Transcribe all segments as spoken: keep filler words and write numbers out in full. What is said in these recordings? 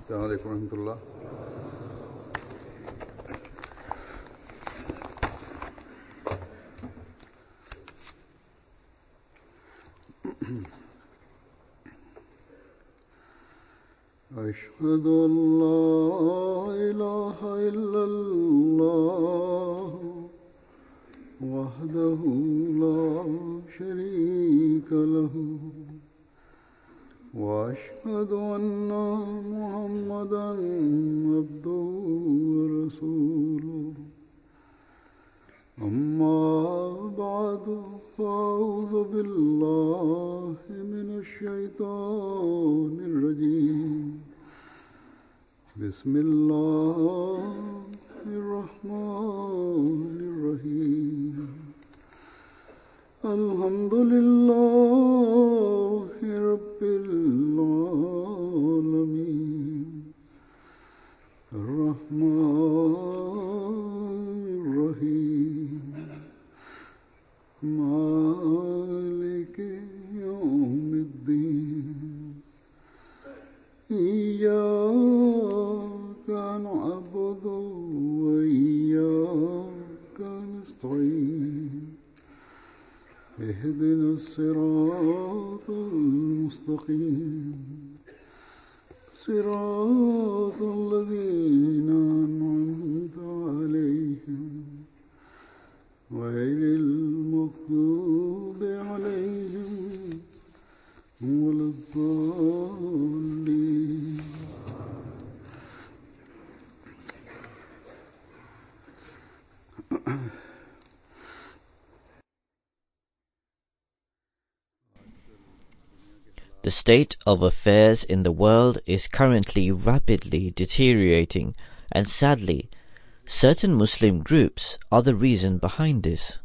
السلام عليكم ورحمة الله. أشهد أن لا إله إلا الله وحده لا شريك له وأشهد أن محمدًا عبده ورسوله أما بعد فأعوذ بالله من الشيطان الرجيم بسم الله الرحمن الرحيم الحمد لله رب العالمين الرحمن الرحيم مالك يوم الدين إياك نعبد وإياك نستعين اهدنا الصراط المستقيم صراط الذين أنعمت عليهم غير المغضوب عليهم ولا الضالين. The state of affairs in the world is currently rapidly deteriorating, and sadly, certain Muslim groups are the reason behind this.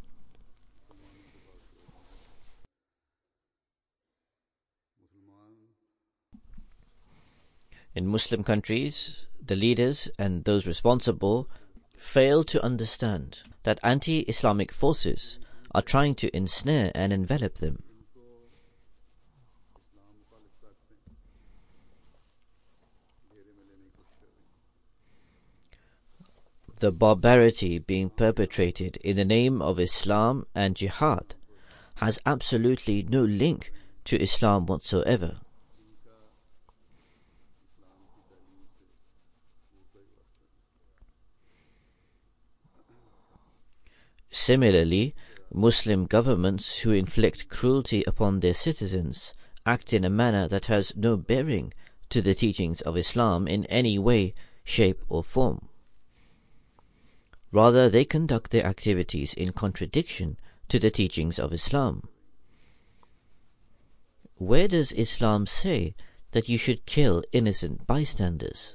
In Muslim countries, the leaders and those responsible fail to understand that anti-Islamic forces are trying to ensnare and envelop them. The barbarity being perpetrated in the name of Islam and jihad has absolutely no link to Islam whatsoever. Similarly, Muslim governments who inflict cruelty upon their citizens act in a manner that has no bearing to the teachings of Islam in any way, shape or form. Rather, they conduct their activities in contradiction to the teachings of Islam. Where does Islam say that you should kill innocent bystanders?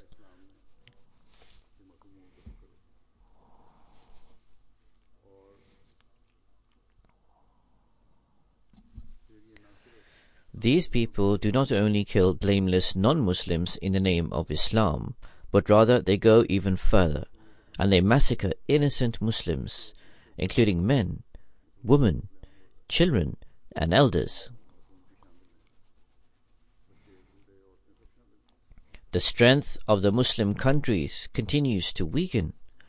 These people do not only kill blameless non-Muslims in the name of Islam, but rather they go even further, and they massacre innocent Muslims, including men, women, children, and elders. The strength of the Muslim countries continues to weaken.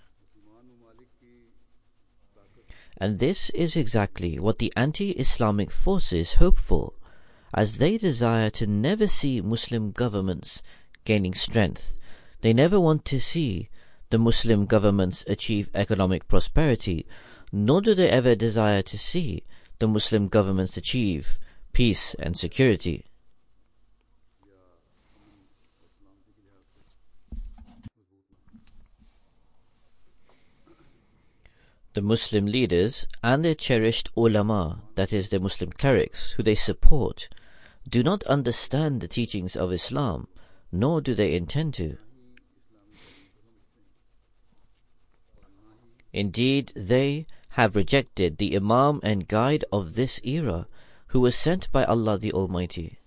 And this is exactly what the anti-Islamic forces hope for, as they desire to never see Muslim governments gaining strength. They never want to see the Muslim governments achieve economic prosperity, nor do they ever desire to see the Muslim governments achieve peace and security. The Muslim leaders and their cherished ulama, that is, the Muslim clerics who they support, do not understand the teachings of Islam, nor do they intend to. Indeed, they have rejected the Imam and guide of this era, who was sent by Allah the Almighty.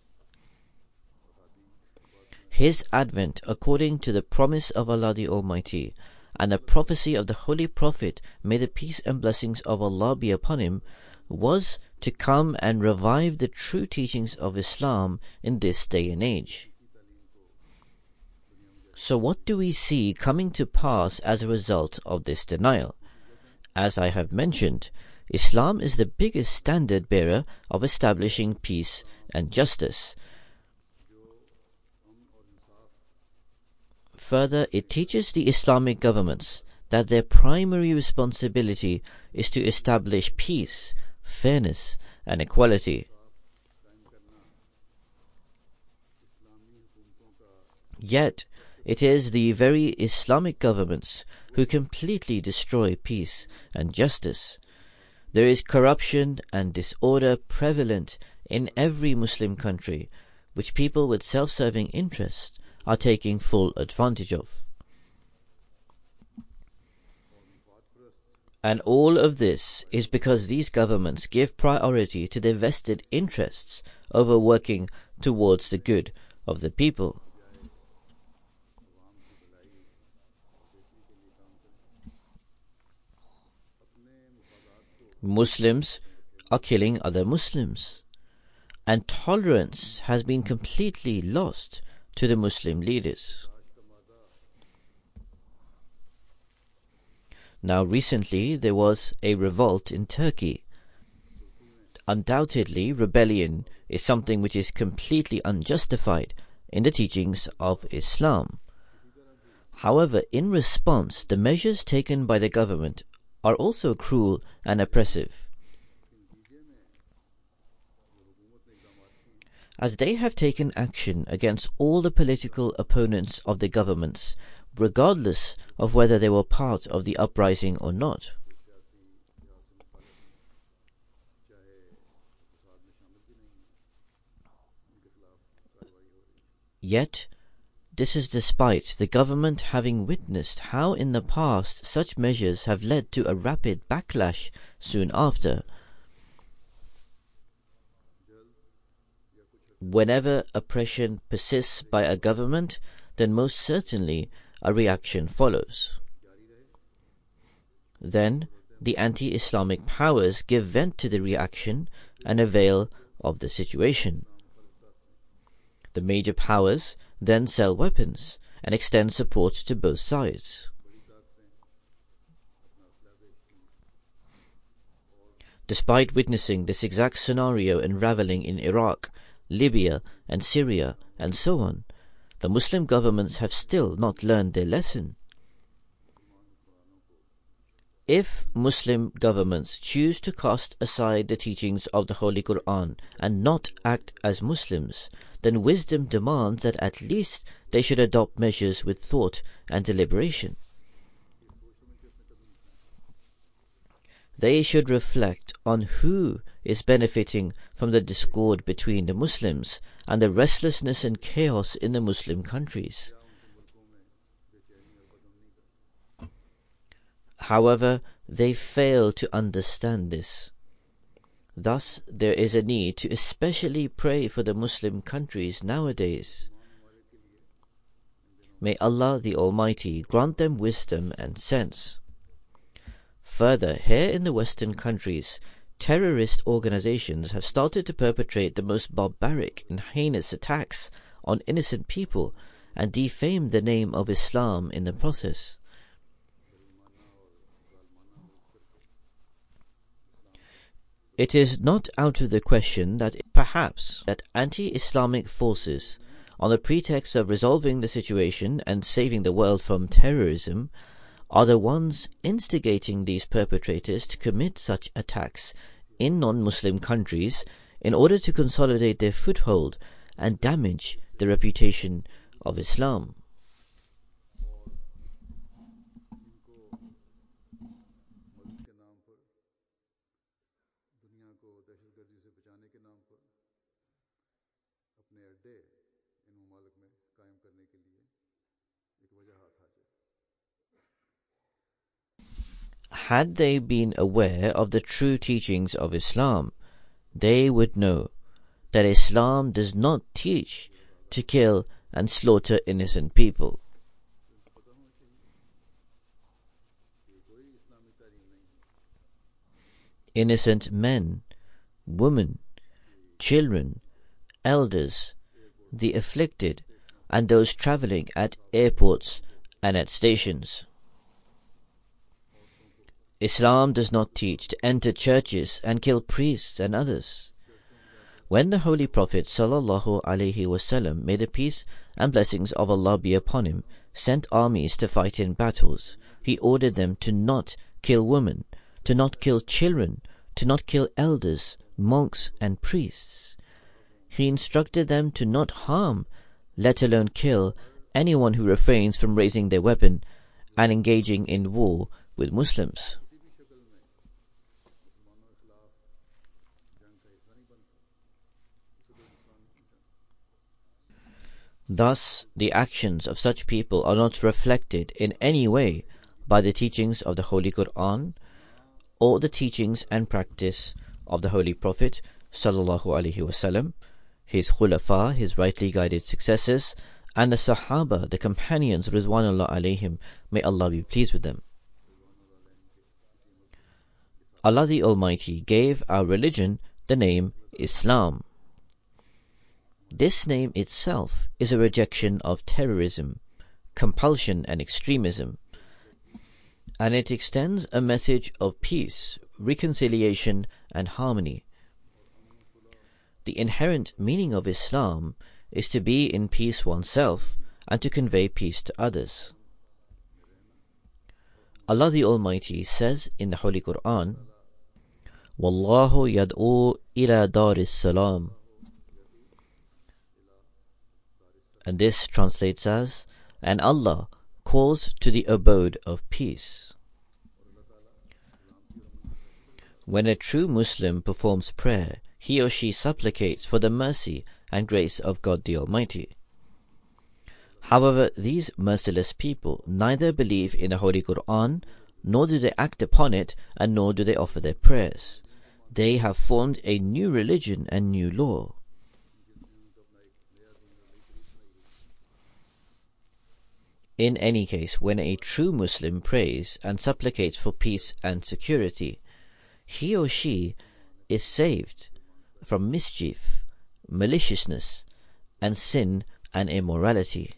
His advent, according to the promise of Allah the Almighty, and the prophecy of the Holy Prophet, may the peace and blessings of Allah be upon him, was to come and revive the true teachings of Islam in this day and age. So what do we see coming to pass as a result of this denial? As I have mentioned, Islam is the biggest standard bearer of establishing peace and justice. Further, it teaches the Islamic governments that their primary responsibility is to establish peace, fairness, and equality. Yet, it is the very Islamic governments who completely destroy peace and justice. There is corruption and disorder prevalent in every Muslim country, which people with self-serving interests are taking full advantage of. And all of this is because these governments give priority to their vested interests over working towards the good of the people. Muslims are killing other Muslims, and tolerance has been completely lost to the Muslim leaders. Now recently there was a revolt in Turkey. Undoubtedly, rebellion is something which is completely unjustified in the teachings of Islam. However, in response, the measures taken by the government are also cruel and oppressive, as they have taken action against all the political opponents of the governments, regardless of whether they were part of the uprising or not. Yet, this is despite the government having witnessed how in the past such measures have led to a rapid backlash soon after. Whenever oppression persists by a government, then most certainly a reaction follows. Then the anti-Islamic powers give vent to the reaction and avail of the situation. The major powers then sell weapons and extend support to both sides. Despite witnessing this exact scenario unraveling in Iraq, Libya, and Syria, and so on, the Muslim governments have still not learned their lesson. If Muslim governments choose to cast aside the teachings of the Holy Quran and not act as Muslims, then wisdom demands that at least they should adopt measures with thought and deliberation. They should reflect on who is benefiting from the discord between the Muslims and the restlessness and chaos in the Muslim countries. However, they fail to understand this. Thus, there is a need to especially pray for the Muslim countries nowadays. May Allah the Almighty grant them wisdom and sense. Further, here in the Western countries, terrorist organizations have started to perpetrate the most barbaric and heinous attacks on innocent people and defame the name of Islam in the process. It is not out of the question that perhaps that anti-Islamic forces, on the pretext of resolving the situation and saving the world from terrorism, are the ones instigating these perpetrators to commit such attacks in non-Muslim countries in order to consolidate their foothold and damage the reputation of Islam. Had they been aware of the true teachings of Islam, they would know that Islam does not teach to kill and slaughter innocent people. Innocent men, women, children, elders, the afflicted, and those traveling at airports and at stations. Islam does not teach to enter churches and kill priests and others. When the Holy Prophet sallallahu alaihi wasallam, may the peace and blessings of Allah be upon him, sent armies to fight in battles, he ordered them to not kill women, to not kill children, to not kill elders, monks and priests. He instructed them to not harm, let alone kill, anyone who refrains from raising their weapon and engaging in war with Muslims. Thus, the actions of such people are not reflected in any way by the teachings of the Holy Quran or the teachings and practice of the Holy Prophet sallallahu alaihi wasallam, his khulafa, his rightly guided successors, and the Sahaba, the companions, Ridwanullah alayhim, may Allah be pleased with them. Allah the Almighty gave our religion the name Islam. This name itself is a rejection of terrorism, compulsion and extremism, and it extends a message of peace, reconciliation and harmony. The inherent meaning of Islam is to be in peace oneself and to convey peace to others. Allah the Almighty says in the Holy Quran, Wallahu yad'u ila daris salam. And this translates as, and Allah calls to the abode of peace. When a true Muslim performs prayer, he or she supplicates for the mercy and grace of God the Almighty. However, these merciless people neither believe in the Holy Quran, nor do they act upon it, and nor do they offer their prayers. They have formed a new religion and new law. In any case, when a true Muslim prays and supplicates for peace and security, he or she is saved from mischief, maliciousness, and sin and immorality.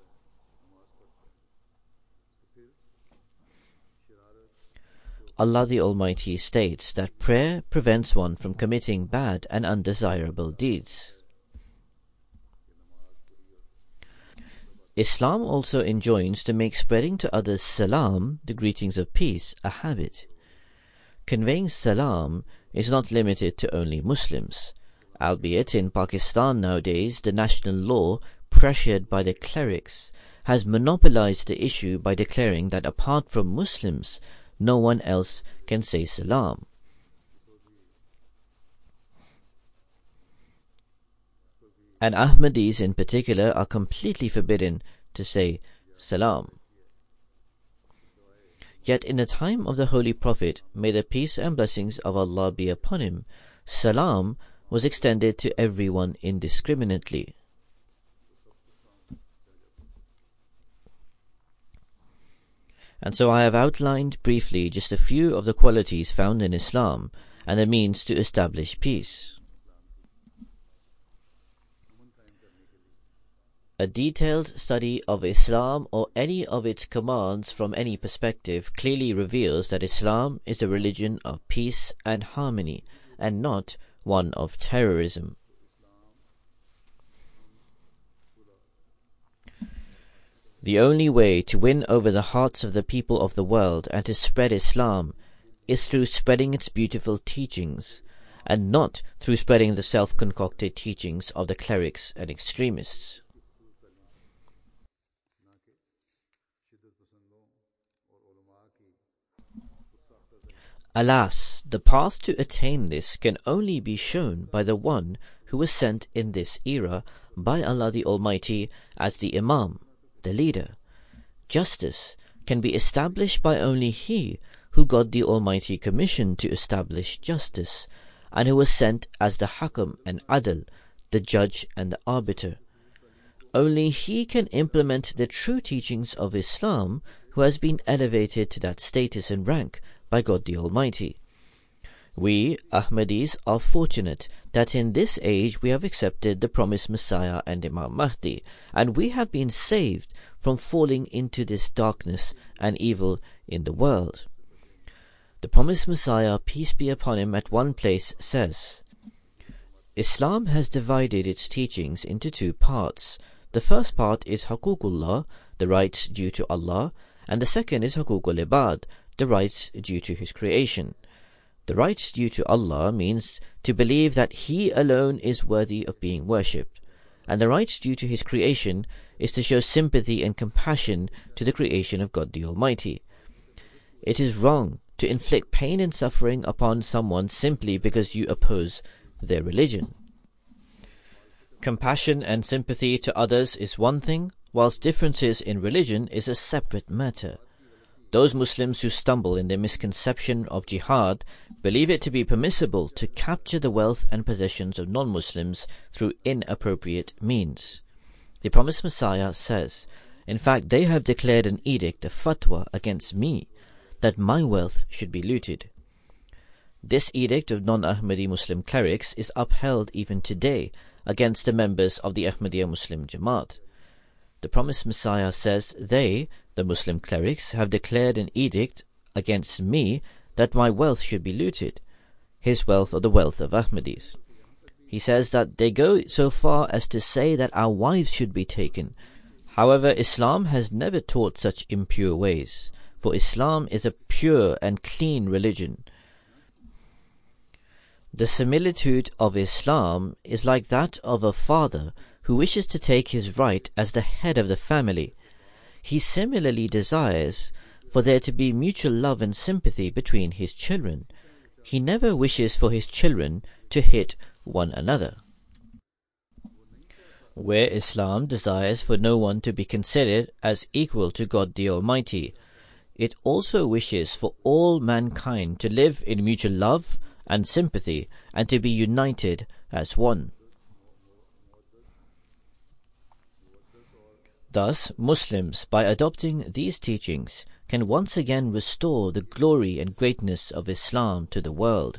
Allah the Almighty states that prayer prevents one from committing bad and undesirable deeds. Islam also enjoins to make spreading to others salam, the greetings of peace, a habit. Conveying salam is not limited to only Muslims, albeit in Pakistan nowadays the national law, pressured by the clerics, has monopolized the issue by declaring that apart from Muslims, no one else can say salam. And Ahmadis in particular are completely forbidden to say salam. Yet in the time of the Holy Prophet, may the peace and blessings of Allah be upon him, salam was extended to everyone indiscriminately. And so I have outlined briefly just a few of the qualities found in Islam and the means to establish peace. A detailed study of Islam or any of its commands from any perspective clearly reveals that Islam is a religion of peace and harmony, and not one of terrorism. The only way to win over the hearts of the people of the world and to spread Islam is through spreading its beautiful teachings, and not through spreading the self-concocted teachings of the clerics and extremists. Alas, the path to attain this can only be shown by the one who was sent in this era by Allah the Almighty as the Imam, the leader. Justice can be established by only he who God the Almighty commissioned to establish justice, and who was sent as the Hakam and Adl, the judge and the arbiter. Only he can implement the true teachings of Islam, who has been elevated to that status and rank by God the Almighty. We, Ahmadis, are fortunate that in this age we have accepted the promised Messiah and Imam Mahdi, and we have been saved from falling into this darkness and evil in the world. The promised Messiah, peace be upon him, at one place says, Islam has divided its teachings into two parts. The first part is Haququllah, the rights due to Allah, and the second is Haququl Ibad, the rights due to His creation. The rights due to Allah means to believe that He alone is worthy of being worshipped, and the rights due to His creation is to show sympathy and compassion to the creation of God the Almighty. It is wrong to inflict pain and suffering upon someone simply because you oppose their religion. Compassion and sympathy to others is one thing, whilst differences in religion is a separate matter. Those Muslims who stumble in their misconception of jihad believe it to be permissible to capture the wealth and possessions of non-Muslims through inappropriate means. The promised Messiah says, in fact, they have declared an edict, a fatwa, against me, that my wealth should be looted. This edict of non-Ahmadi Muslim clerics is upheld even today against the members of the Ahmadiyya Muslim Jamaat. The promised Messiah says they, the Muslim clerics, have declared an edict against me that my wealth should be looted, his wealth or the wealth of Ahmadis. He says that they go so far as to say that our wives should be taken. However, Islam has never taught such impure ways, for Islam is a pure and clean religion. The similitude of Islam is like that of a father who wishes to take his right as the head of the family. He similarly desires for there to be mutual love and sympathy between his children. He never wishes for his children to hit one another. Where Islam desires for no one to be considered as equal to God the Almighty, it also wishes for all mankind to live in mutual love and sympathy, and to be united as one. Thus, Muslims, by adopting these teachings, can once again restore the glory and greatness of Islam to the world.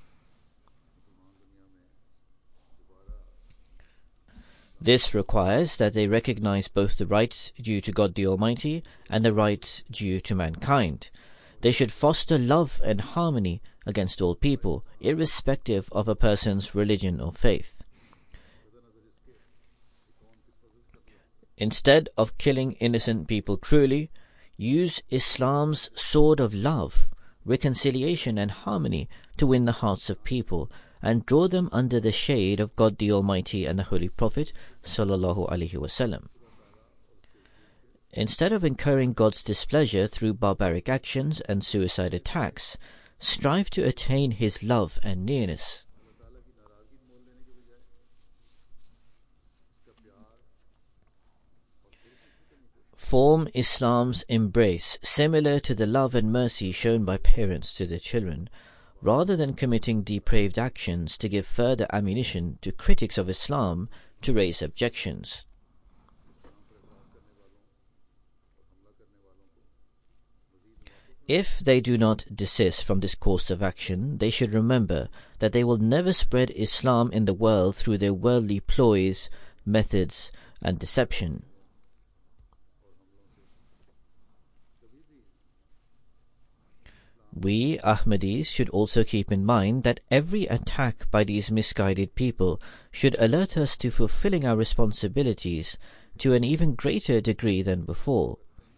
This requires that they recognize both the rights due to God the Almighty and the rights due to mankind. They should foster love and harmony against all people, irrespective of a person's religion or faith. Instead of killing innocent people cruelly, use Islam's sword of love, reconciliation and harmony to win the hearts of people and draw them under the shade of God the Almighty and the Holy Prophet sallallahu alaihi wasallam. Instead of incurring God's displeasure through barbaric actions and suicide attacks, strive to attain His love and nearness. Form Islam's embrace similar to the love and mercy shown by parents to their children, rather than committing depraved actions to give further ammunition to critics of Islam to raise objections. If they do not desist from this course of action, they should remember that they will never spread Islam in the world through their worldly ploys, methods, and deception. We, Ahmadis, should also keep in mind that every attack by these misguided people should alert us to fulfilling our responsibilities to an even greater degree than before.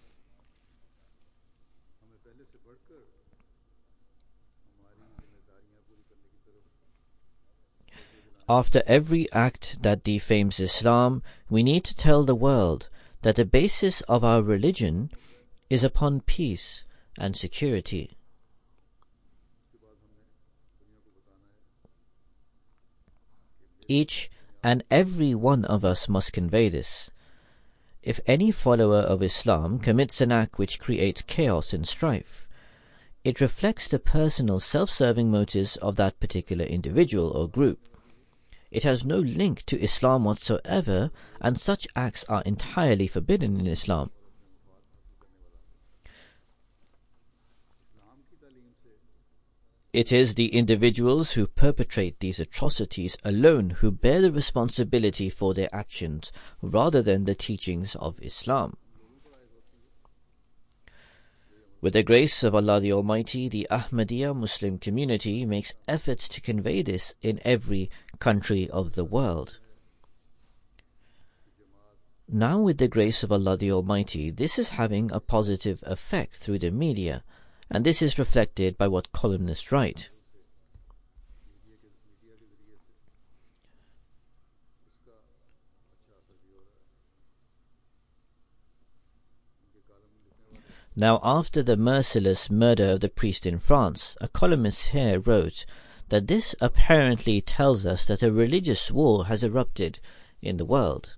After every act that defames Islam, we need to tell the world that the basis of our religion is upon peace and security. Each and every one of us must convey this. If any follower of Islam commits an act which creates chaos and strife, it reflects the personal self-serving motives of that particular individual or group. It has no link to Islam whatsoever, and such acts are entirely forbidden in Islam. It is the individuals who perpetrate these atrocities alone who bear the responsibility for their actions, rather than the teachings of Islam. With the grace of Allah the Almighty, the Ahmadiyya Muslim community makes efforts to convey this in every country of the world. Now, with the grace of Allah the Almighty, this is having a positive effect through the media, and this is reflected by what columnists write. Now, after the merciless murder of the priest in France, a columnist here wrote that this apparently tells us that a religious war has erupted in the world.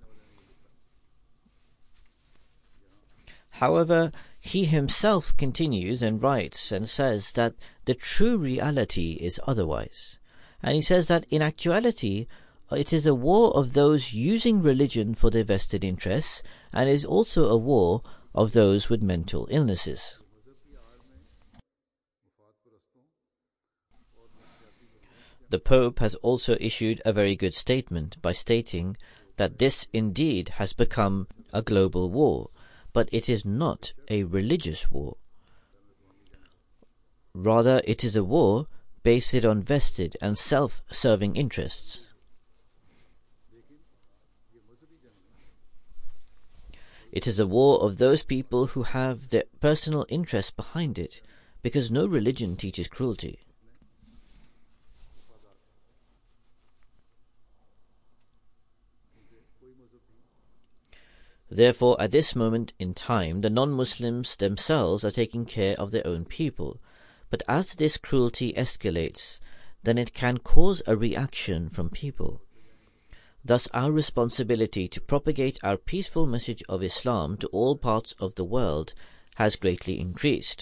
However, he himself continues and writes and says that the true reality is otherwise. And he says that in actuality, it is a war of those using religion for their vested interests, and is also a war of those with mental illnesses. The Pope has also issued a very good statement by stating that this indeed has become a global war, but it is not a religious war. Rather, it is a war based on vested and self-serving interests. It is a war of those people who have their personal interests behind it, because no religion teaches cruelty. Therefore, at this moment in time, the non-Muslims themselves are taking care of their own people. But as this cruelty escalates, then it can cause a reaction from people. Thus, our responsibility to propagate our peaceful message of Islam to all parts of the world has greatly increased.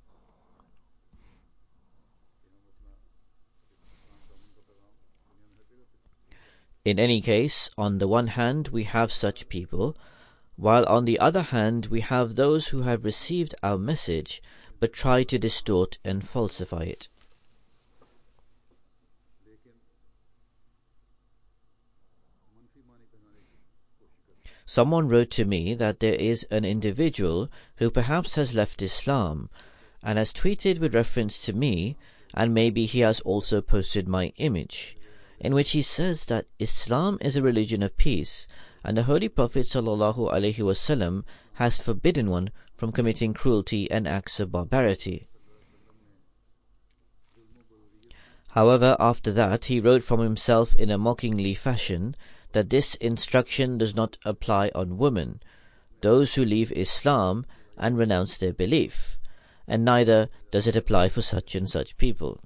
In any case, on the one hand, we have such people, while on the other hand we have those who have received our message but try to distort and falsify it. Someone wrote to me that there is an individual who perhaps has left Islam and has tweeted with reference to me, and maybe he has also posted my image, in which he says that Islam is a religion of peace, and the Holy Prophet sallallahu alaihi wasallam has forbidden one from committing cruelty and acts of barbarity. However, after that, he wrote from himself in a mockingly fashion that this instruction does not apply on women, those who leave Islam and renounce their belief, and neither does it apply for such and such people.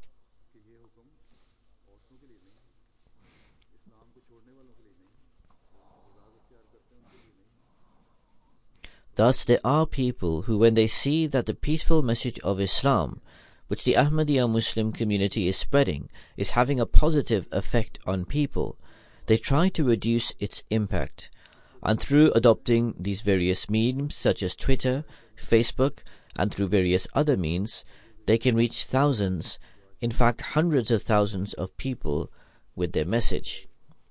Thus, there are people who, when they see that the peaceful message of Islam, which the Ahmadiyya Muslim community is spreading, is having a positive effect on people, they try to reduce its impact. And through adopting these various means, such as Twitter, Facebook, and through various other means, they can reach thousands, in fact hundreds of thousands of people with their message.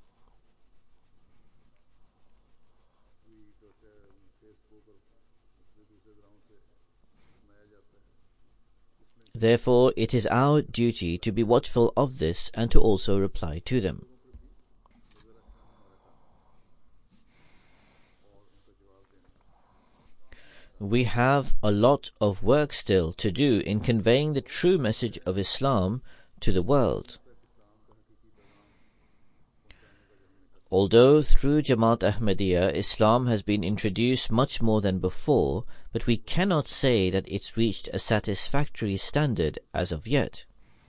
Therefore, it is our duty to be watchful of this and to also reply to them. We have a lot of work still to do in conveying the true message of Islam to the world. Although through Jamaat Ahmadiyya, Islam has been introduced much more than before, but we cannot say that it's reached a satisfactory standard as of yet.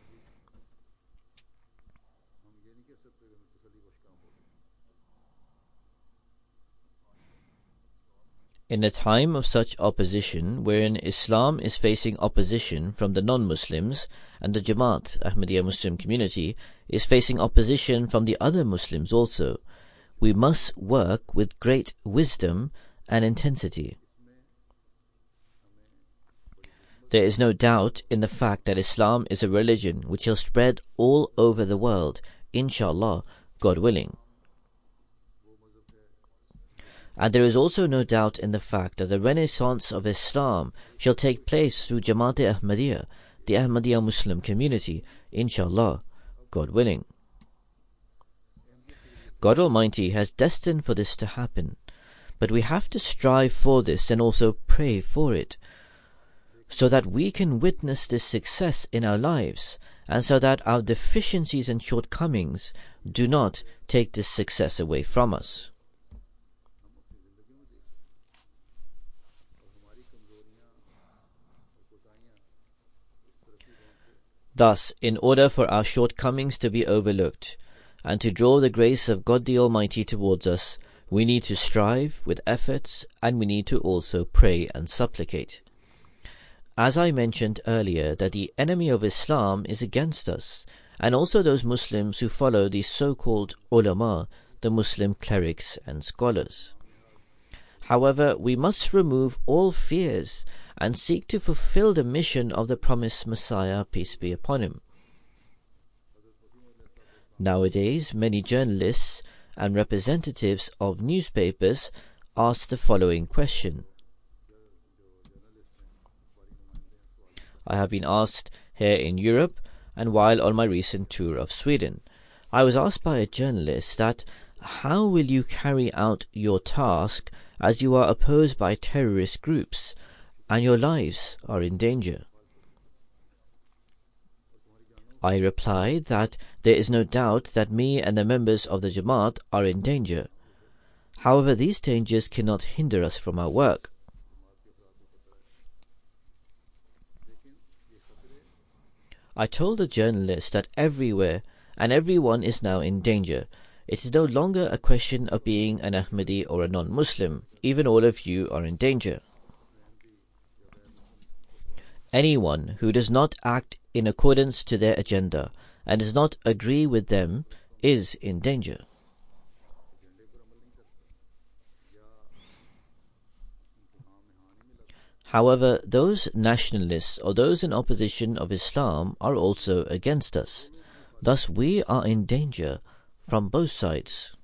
In a time of such opposition, wherein Islam is facing opposition from the non-Muslims, and the Jamaat Ahmadiyya Muslim community is facing opposition from the other Muslims also, we must work with great wisdom and intensity. There is no doubt in the fact that Islam is a religion which will spread all over the world, inshallah, God willing. And there is also no doubt in the fact that the renaissance of Islam shall take place through Jamaat-e-Ahmadiyya, the Ahmadiyya Muslim community, inshallah, God willing. God Almighty has destined for this to happen, but we have to strive for this and also pray for it, so that we can witness this success in our lives, and so that our deficiencies and shortcomings do not take this success away from us. Thus, in order for our shortcomings to be overlooked, and to draw the grace of God the Almighty towards us, we need to strive with efforts, and we need to also pray and supplicate. As I mentioned earlier, that the enemy of Islam is against us, and also those Muslims who follow the so-called ulama, the Muslim clerics and scholars. However, we must remove all fears and seek to fulfill the mission of the promised Messiah, peace be upon him. Nowadays, many journalists and representatives of newspapers ask the following question. I have been asked here in Europe, and while on my recent tour of Sweden, I was asked by a journalist that, how will you carry out your task as you are opposed by terrorist groups and your lives are in danger? I replied that there is no doubt that me and the members of the Jamaat are in danger. However, these dangers cannot hinder us from our work. I told the journalist that everywhere and everyone is now in danger. It is no longer a question of being an Ahmadi or a non-Muslim. Even all of you are in danger. Anyone who does not act in accordance to their agenda and does not agree with them is in danger. However, those nationalists or those in opposition of Islam are also against us. Thus we are in danger from both sides.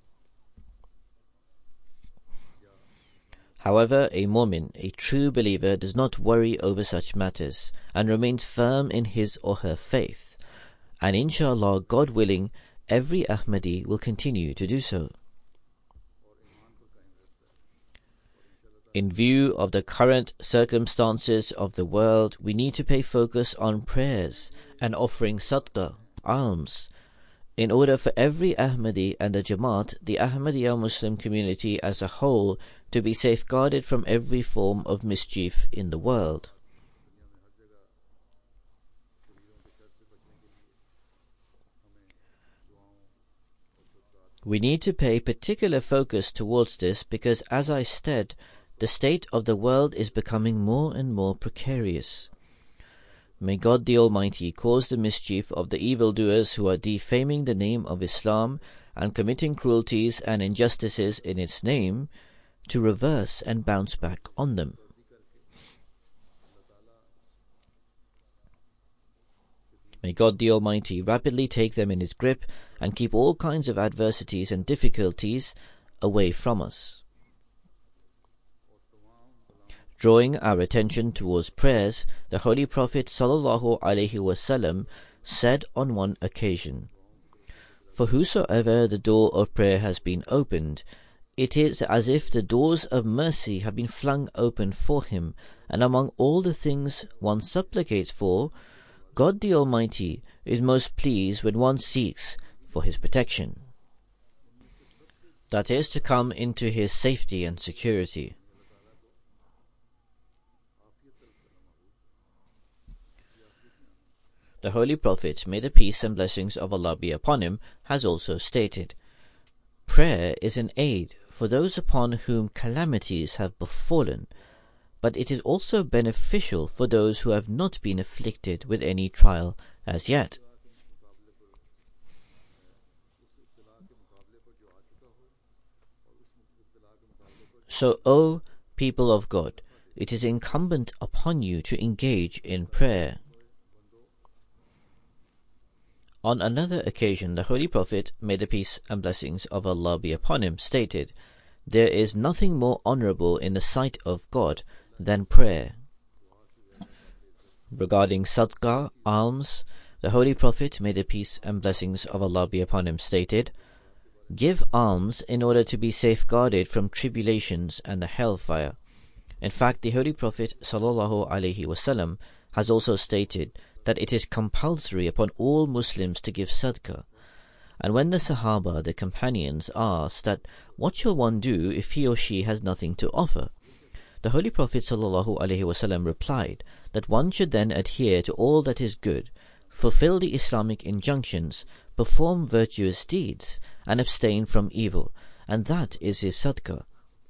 However, a Mu'min, a true believer, does not worry over such matters and remains firm in his or her faith. And inshallah, God willing, every Ahmadi will continue to do so. In view of the current circumstances of the world, we need to pay focus on prayers and offering sadaqah, alms, in order for every Ahmadi and the Jamaat, the Ahmadiyya Muslim community as a whole, to be safeguarded from every form of mischief in the world. We need to pay particular focus towards this because, as I said, the state of the world is becoming more and more precarious. May God the Almighty cause the mischief of the evildoers who are defaming the name of Islam and committing cruelties and injustices in its name to reverse and bounce back on them. May God the Almighty rapidly take them in His grip and keep all kinds of adversities and difficulties away from us. Drawing our attention towards prayers, the Holy Prophet sallallahu alaihi wasallam said on one occasion, "For whosoever the door of prayer has been opened, it is as if the doors of mercy have been flung open for him, and among all the things one supplicates for, God the Almighty is most pleased when one seeks for His protection." That is, to come into His safety and security. The Holy Prophet, may the peace and blessings of Allah be upon him, has also stated, "Prayer is an aid for those upon whom calamities have befallen, but it is also beneficial for those who have not been afflicted with any trial as yet." So, O people of God, it is incumbent upon you to engage in prayer. On another occasion, the Holy Prophet, may the peace and blessings of Allah be upon him, stated, "There is nothing more honorable in the sight of God than prayer." Regarding sadaqah, alms, the Holy Prophet, may the peace and blessings of Allah be upon him, stated, "Give alms in order to be safeguarded from tribulations and the hellfire." In fact, the Holy Prophet sallallahu alaihi wasallam has also stated that it is compulsory upon all Muslims to give sadaqah. And when the Sahaba, the companions, asked that what shall one do if he or she has nothing to offer, the Holy Prophet sallallahu alaihi wasallam replied that one should then adhere to all that is good, fulfill the Islamic injunctions, perform virtuous deeds, and abstain from evil, and that is his sadaqah.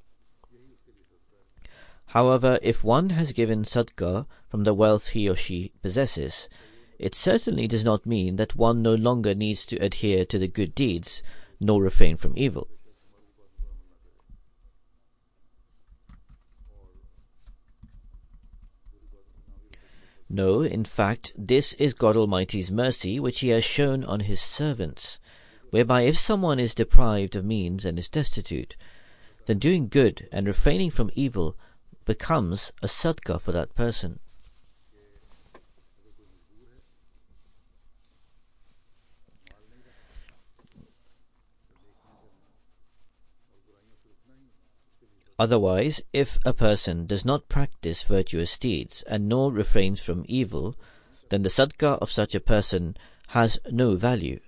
However, if one has given sadaqah from the wealth he or she possesses, it certainly does not mean that one no longer needs to adhere to the good deeds, nor refrain from evil. No, in fact, this is God Almighty's mercy which He has shown on His servants, whereby if someone is deprived of means and is destitute, then doing good and refraining from evil becomes a sadaqah for that person. Otherwise, if a person does not practice virtuous deeds and nor refrains from evil, then the sadaqah of such a person has no value.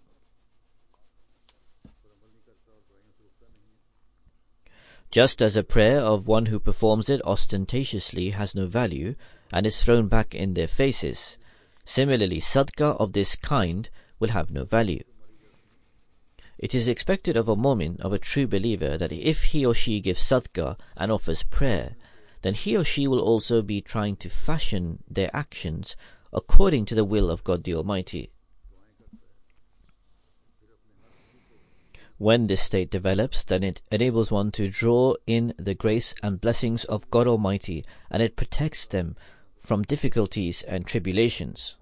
Just as a prayer of one who performs it ostentatiously has no value and is thrown back in their faces, similarly sadaqah of this kind will have no value. It is expected of a mu'min, of a true believer, that if he or she gives sadaqah and offers prayer, then he or she will also be trying to fashion their actions according to the will of God the Almighty. When this state develops, then it enables one to draw in the grace and blessings of God Almighty, and it protects them from difficulties and tribulations.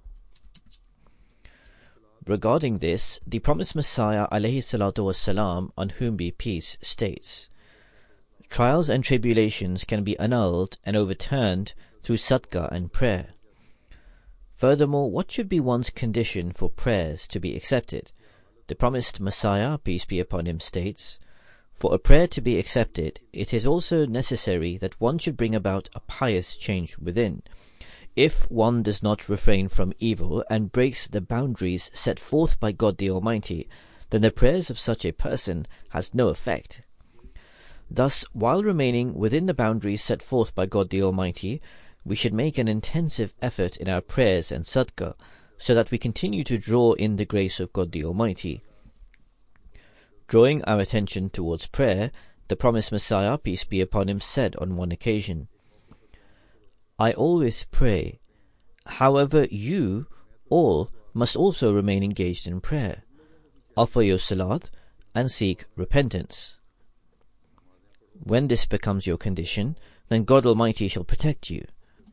Regarding this, the promised Messiah alayhi salatu wassalam, on whom be peace, states, "Trials and tribulations can be annulled and overturned through sadaqah and prayer." Furthermore, what should be one's condition for prayers to be accepted? The promised Messiah, peace be upon him, states, "For a prayer to be accepted, it is also necessary that one should bring about a pious change within. If one does not refrain from evil and breaks the boundaries set forth by God the Almighty, then the prayers of such a person has no effect. Thus, while remaining within the boundaries set forth by God the Almighty, we should make an intensive effort in our prayers and sadaqah, so that we continue to draw in the grace of God the Almighty. Drawing our attention towards prayer, the promised Messiah, peace be upon him, said on one occasion, "I always pray. However, you all must also remain engaged in prayer. Offer your salat and seek repentance. When this becomes your condition, then God Almighty shall protect you.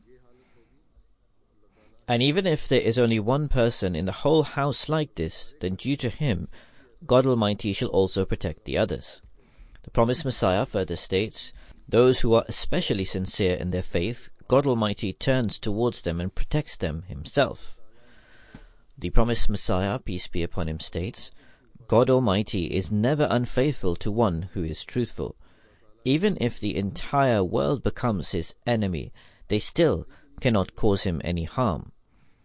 And even if there is only one person in the whole house like this, then due to him, God Almighty shall also protect the others." The promised Messiah further states, "Those who are especially sincere in their faith, God Almighty turns towards them and protects them Himself." The promised Messiah, peace be upon him, states, "God Almighty is never unfaithful to one who is truthful. Even if the entire world becomes His enemy, they still cannot cause Him any harm.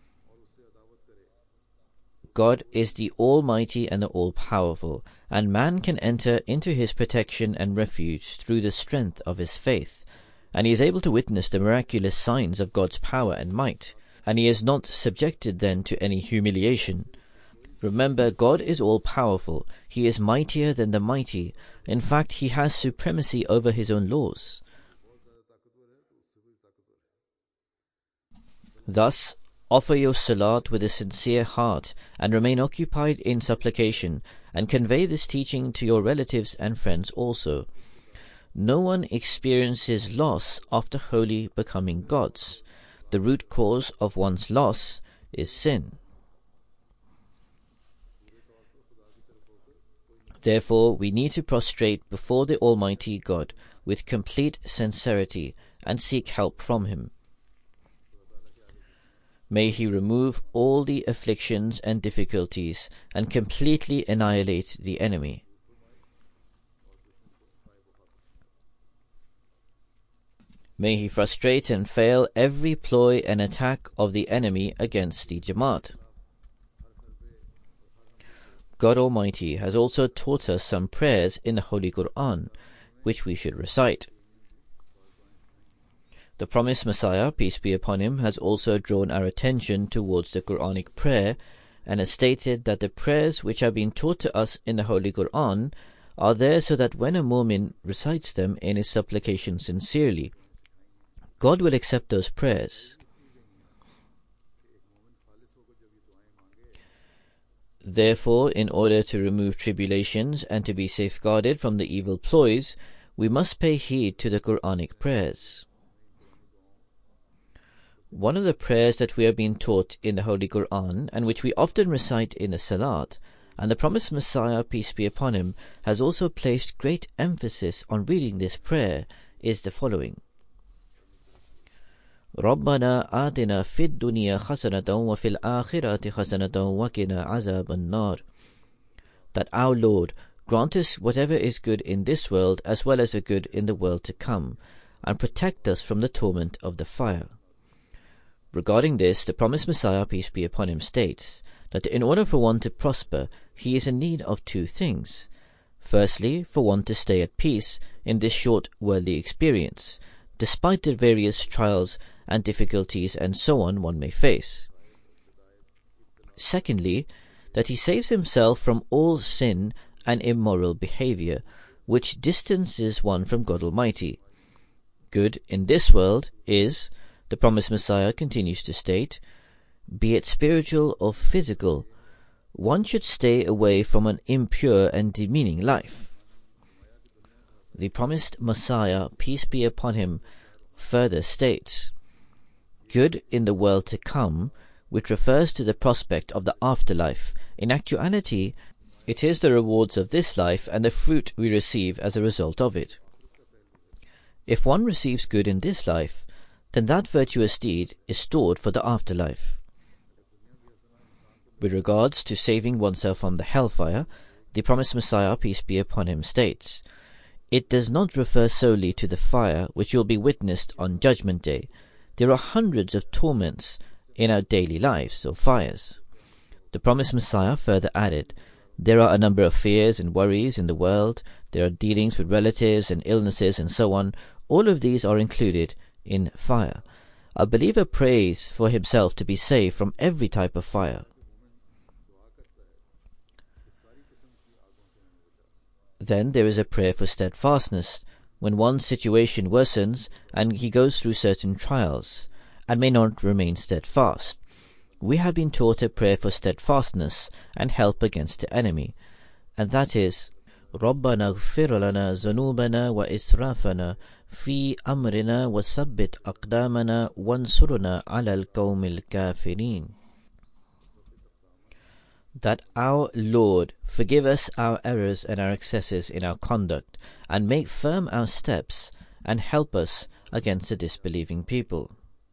God is the Almighty and the All-Powerful, and man can enter into His protection and refuge through the strength of his faith, and he is able to witness the miraculous signs of God's power and might, and he is not subjected then to any humiliation. Remember, God is all-powerful. He is mightier than the mighty. In fact, He has supremacy over His own laws. Thus, offer your salat with a sincere heart, and remain occupied in supplication, and convey this teaching to your relatives and friends also. no one experiences loss after wholly becoming gods. The root cause of one's loss is sin. Therefore, we need to prostrate before the Almighty God with complete sincerity and seek help from Him. May He remove all the afflictions and difficulties and completely annihilate the enemy. May He frustrate and fail every ploy and attack of the enemy against the Jamaat. God Almighty has also taught us some prayers in the Holy Quran, which we should recite. The promised Messiah, peace be upon him, has also drawn our attention towards the Quranic prayer, and has stated that the prayers which have been taught to us in the Holy Quran are there so that when a mu'min recites them in his supplication sincerely, God will accept those prayers. Therefore, in order to remove tribulations and to be safeguarded from the evil ploys, we must pay heed to the Quranic prayers. One of the prayers that we have been taught in the Holy Quran, and which we often recite in the Salat, and the promised Messiah, peace be upon him, has also placed great emphasis on reading this prayer, is the following. رَبَّنَا آتِنَا فِي الدُّنْيَا حَسَنَةً وَفِي الْآخِرَةِ حَسَنَةً وَقِنَا عَذَابَ النَّارِ. That our Lord grant us whatever is good in this world as well as a good in the world to come, and protect us from the torment of the fire. Regarding this, the promised Messiah, peace be upon him, states that in order for one to prosper, he is in need of two things. Firstly, for one to stay at peace in this short worldly experience, despite the various trials and difficulties and so on one may face. Secondly, that he saves himself from all sin and immoral behavior, which distances one from God Almighty. Good in this world is, the promised Messiah continues to state, be it spiritual or physical, one should stay away from an impure and demeaning life. The promised Messiah, peace be upon him, further states, good in the world to come, which refers to the prospect of the afterlife. In actuality, it is the rewards of this life and the fruit we receive as a result of it. If one receives good in this life, then that virtuous deed is stored for the afterlife. With regards to saving oneself from the hellfire, the promised Messiah, peace be upon him, states, it does not refer solely to the fire which will be witnessed on Judgment Day. There are hundreds of torments in our daily lives, or fires. The promised Messiah further added, there are a number of fears and worries in the world, there are dealings with relatives and illnesses and so on. All of these are included in fire. A believer prays for himself to be saved from every type of fire. Then there is a prayer for steadfastness, when one's situation worsens and he goes through certain trials, and may not remain steadfast. We have been taught a prayer for steadfastness and help against the enemy, and that is, رَبَّنَا اغْفِرْ لَنَا ذُنُوبَنَا وَإِسْرَافَنَا فِي أَمْرِنَا وَثَبِّتْ أَقْدَامَنَا وَانْصُرْنَا عَلَى الْقَوْمِ الْكَافِرِينَ. That our Lord forgive us our errors and our excesses in our conduct, and make firm our steps, and help us against the disbelieving people.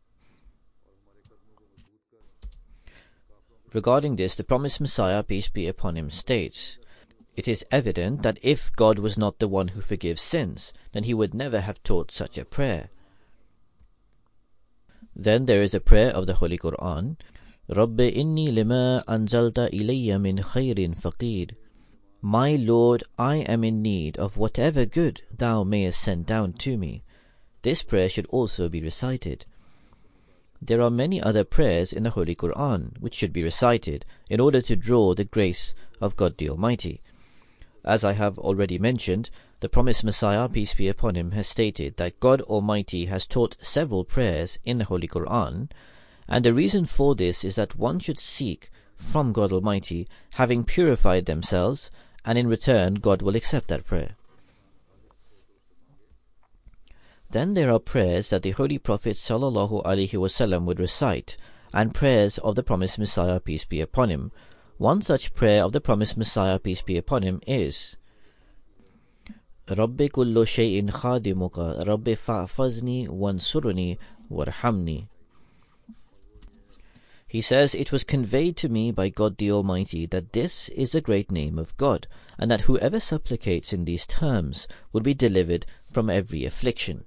Regarding this, the promised Messiah, peace be upon him, states, it is evident that if God was not the one who forgives sins, then he would never have taught such a prayer. Then there is a prayer of the Holy Quran, رَبِّ إِنِّي لِمَا أَنزَلْتَ إِلَيَّ مِنْ خَيْرٍ فَقِيرٌ. My Lord, I am in need of whatever good thou mayest send down to me. This prayer should also be recited. There are many other prayers in the Holy Quran which should be recited in order to draw the grace of God the Almighty. As I have already mentioned, the promised Messiah, peace be upon him, has stated that God Almighty has taught several prayers in the Holy Quran, and the reason for this is that one should seek from God Almighty, having purified themselves, and in return God will accept that prayer. Then there are prayers that the Holy Prophet sallallahu alaihi wasallam would recite, and prayers of the promised Messiah, peace be upon him. One such prayer of the promised Messiah, peace be upon him, is Rabbi kullu shay'in khadimuka, Rabbi fa'fazni wansurni warhamni. He says, it was conveyed to me by God the Almighty that this is the great name of God, and that whoever supplicates in these terms will be delivered from every affliction.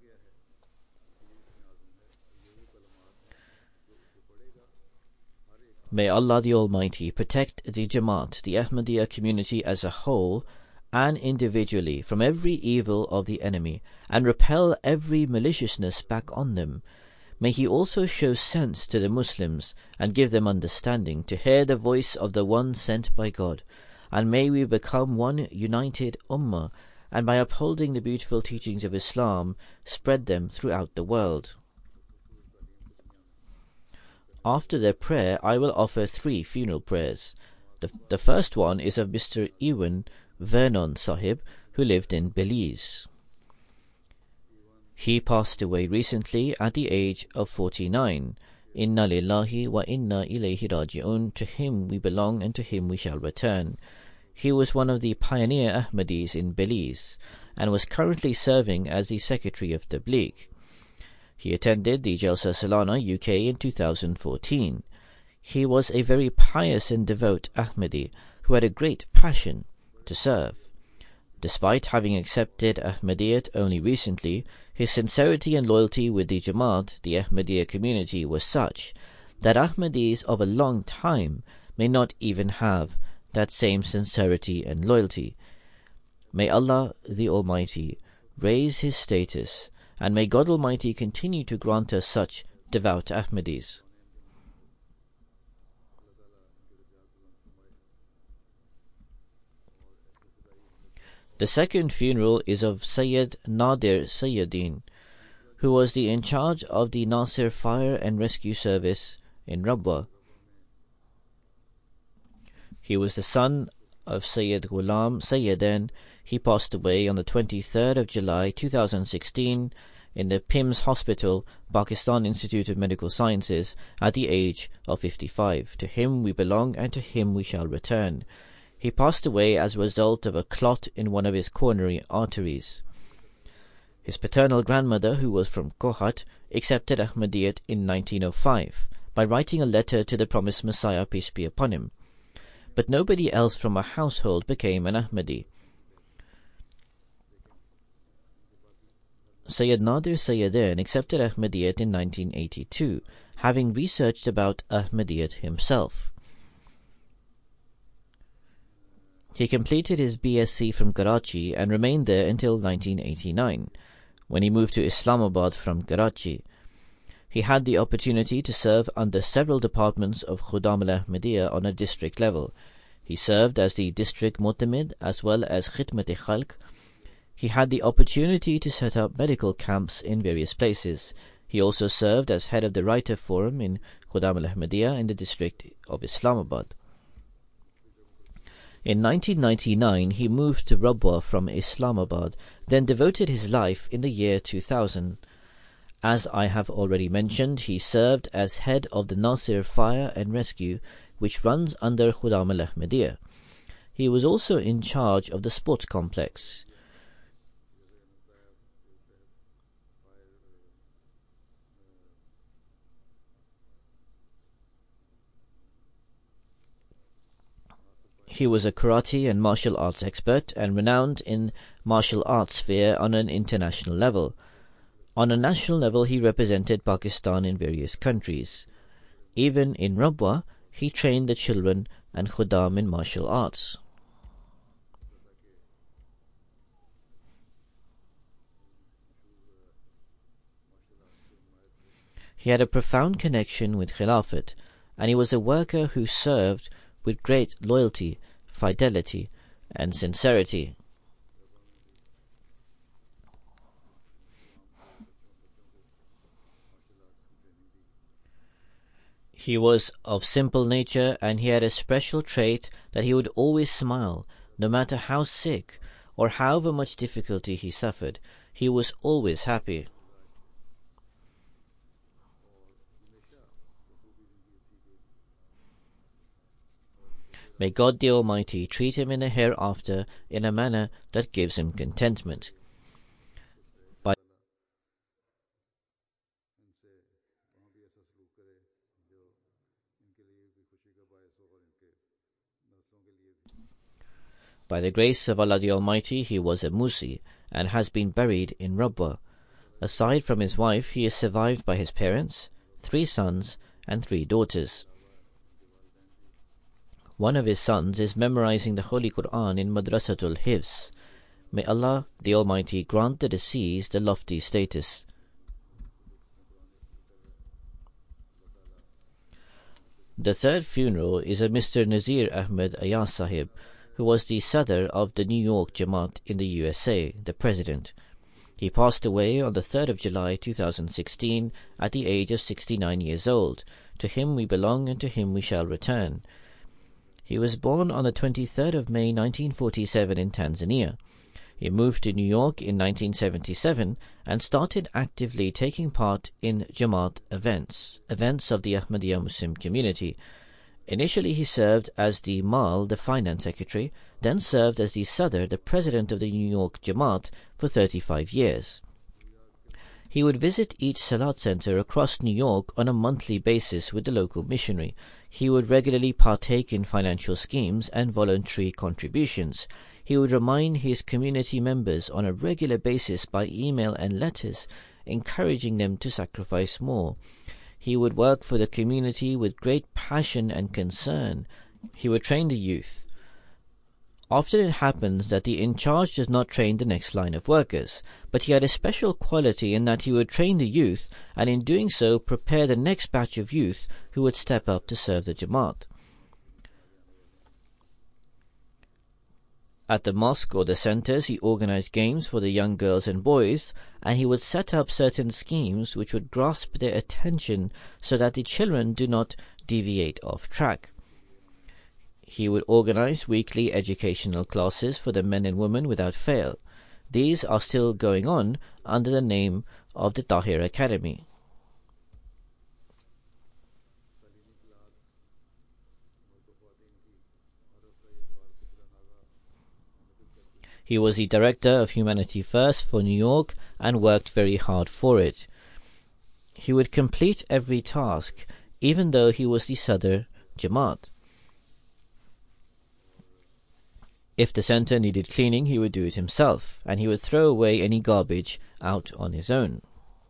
May Allah the Almighty protect the Jamaat, the Ahmadiyya community as a whole and individually, from every evil of the enemy, and repel every maliciousness back on them. May He also show sense to the Muslims and give them understanding to hear the voice of the one sent by God, and may we become one united ummah, and by upholding the beautiful teachings of Islam, spread them throughout the world. After their prayer, I will offer three funeral prayers. The, the first one is of Mister Ewan Vernon Sahib, who lived in Belize. He passed away recently at the age of forty-nine. Inna lillahi wa inna ilayhi raji'un. To him we belong and to him we shall return. He was one of the pioneer Ahmadis in Belize and was currently serving as the Secretary of Tabligh. He attended the Jalsa Salana U K in two thousand fourteen. He was a very pious and devout Ahmadi who had a great passion to serve. Despite having accepted Ahmadiyyat only recently, his sincerity and loyalty with the Jamaat, the Ahmadiyya community, was such that Ahmadis of a long time may not even have that same sincerity and loyalty. May Allah the Almighty raise his status, and may God Almighty continue to grant us such devout Ahmadis. The second funeral is of Sayyid Nadir Sayyidin, who was the in charge of the Nasir Fire and Rescue Service in Rabwa. He was the son of Sayyid Ghulam Sayyidin. He passed away on the twenty-third of July two thousand sixteen in the P I M S Hospital, Pakistan Institute of Medical Sciences, at the age of fifty-five. To him we belong and to him we shall return. He passed away as a result of a clot in one of his coronary arteries. His paternal grandmother, who was from Kohat, accepted Ahmadiyyat in nineteen oh five by writing a letter to the promised Messiah, peace be upon him. But nobody else from her household became an Ahmadi. Sayyid Nadir Sayyidin accepted Ahmadiyyat in nineteen eighty-two, having researched about Ahmadiyyat himself. He completed his B S c from Karachi and remained there until nineteen eighty-nine, when he moved to Islamabad from Karachi. He had the opportunity to serve under several departments of Khudam al-Ahmadiyya on a district level. He served as the district Mu'tamid as well as Khidmat-e-Khalq. He had the opportunity to set up medical camps in various places. He also served as head of the Writer Forum in Khudam al-Ahmadiyya in the district of Islamabad. In nineteen ninety-nine, he moved to Rabwa from Islamabad, then devoted his life in the year two thousand. As I have already mentioned, he served as head of the Nasir Fire and Rescue, which runs under Khudam al-Ahmadiyya. He was also in charge of the sports complex. He was a karate and martial arts expert and renowned in martial arts sphere on an international level. On a national level, he represented Pakistan in various countries. Even in Rabwa, he trained the children and Khudam in martial arts. He had a profound connection with Khilafat, and he was a worker who served with great loyalty, fidelity, and sincerity. He was of simple nature, and he had a special trait that he would always smile, no matter how sick or however much difficulty he suffered. He was always happy. May God the Almighty treat him in the hereafter in a manner that gives him contentment. By By the grace of Allah the Almighty, he was a Musi and has been buried in Rabwa. Aside from his wife, he is survived by his parents, three sons, and three daughters. One of his sons is memorizing the Holy Quran in Madrasatul Hifz. May Allah the Almighty grant the deceased a lofty status. The third funeral is of Mister Nazir Ahmed Ayaz Sahib, who was the Sadr of the New York Jamaat in the U S A, the president. He passed away on the third of July two thousand sixteen at the age of sixty-nine years old. To him we belong and to him we shall return. He was born on the twenty-third of May nineteen forty-seven in Tanzania. He moved to New York in nineteen seventy-seven and started actively taking part in Jamaat events, events of the Ahmadiyya Muslim community. Initially he served as the Mal, the finance secretary, then served as the Sadr, the president of the New York Jamaat, for thirty-five years. He would visit each Salat center across New York on a monthly basis with the local missionary. He would regularly partake in financial schemes and voluntary contributions. He would remind his community members on a regular basis by email and letters, encouraging them to sacrifice more. He would work for the community with great passion and concern. He would train the youth. Often it happens that the in-charge does not train the next line of workers, but he had a special quality in that he would train the youth, and in doing so prepare the next batch of youth who would step up to serve the Jamaat. At the mosque or the centers, he organized games for the young girls and boys, and he would set up certain schemes which would grasp their attention so that the children do not deviate off track. He would organize weekly educational classes for the men and women without fail. These are still going on under the name of the Tahir Academy. He was the director of Humanity First for New York and worked very hard for it. He would complete every task, even though he was the Sadr Jamaat. If the center needed cleaning, he would do it himself, and he would throw away any garbage out on his own.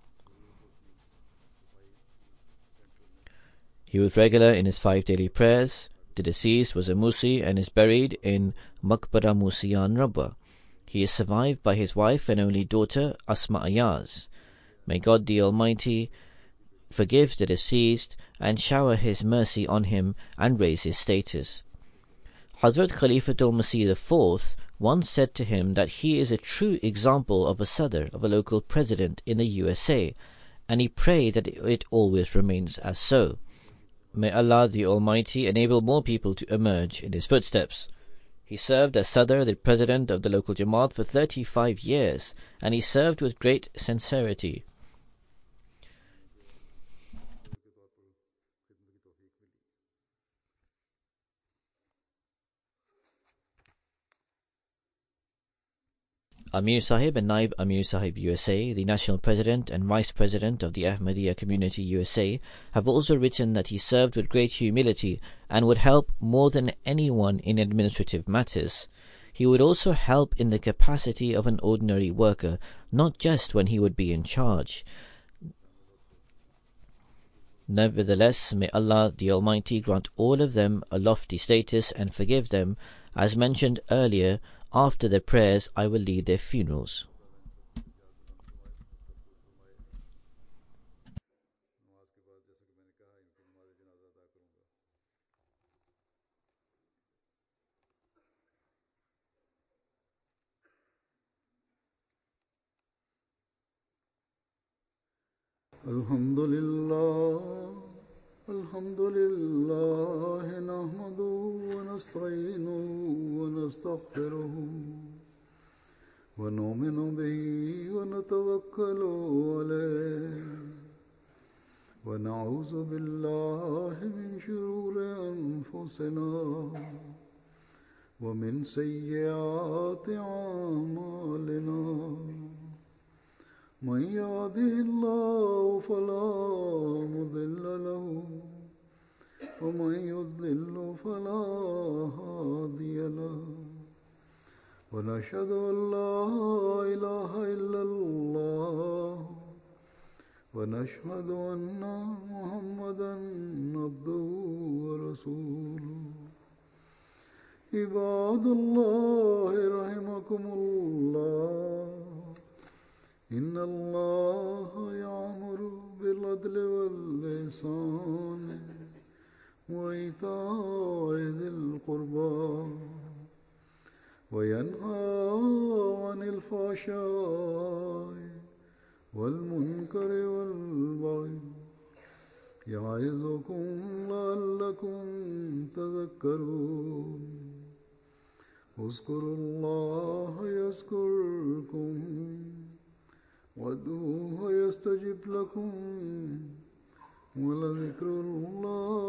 He was regular in his five daily prayers. The deceased was a Musi and is buried in Maqbara Musiyan Rabwa. He is survived by his wife and only daughter, Asma Ayaz. May God the Almighty forgive the deceased and shower His mercy on him and raise his status. Hazrat Khalifatul Masih the fourth once said to him that he is a true example of a Sadr, of a local president in the U S A, and he prayed that it always remains as so. May Allah the Almighty enable more people to emerge in his footsteps. He served as Sadr, the president of the local Jamaat, for thirty-five years, and he served with great sincerity. Amir Sahib and Naib Amir Sahib U S A, the national president and vice president of the Ahmadiyya Community U S A, have also written that he served with great humility and would help more than anyone in administrative matters. He would also help in the capacity of an ordinary worker, not just when he would be in charge. Nevertheless, may Allah the Almighty grant all of them a lofty status and forgive them. As mentioned earlier, after their prayers I will lead their funerals. Alhamdulillah, Alhamdulillah, nahmaduhu wa nasta'inuhu wa nastaghfiruhu wa nu'minu bihi wa natawakkalu alayhi ونعوذ بالله من شرور أنفسنا ومن سيئات أعمالنا من يهده الله فلا مضل له ومن يضلل فلا هادي له ونشهد أن لا إله إلا الله ونشهد أن محمدا عبده ورسوله عباد الله رحمكم الله إن الله يأمر بالعدل والإحسان وإيتاء ذي القربى وينهى عن الفحشاء والمنكر والبغي يعظكم لعلكم تذكرون اذكروا الله يذكركم وادعوه يستجب لكم ولذكر الله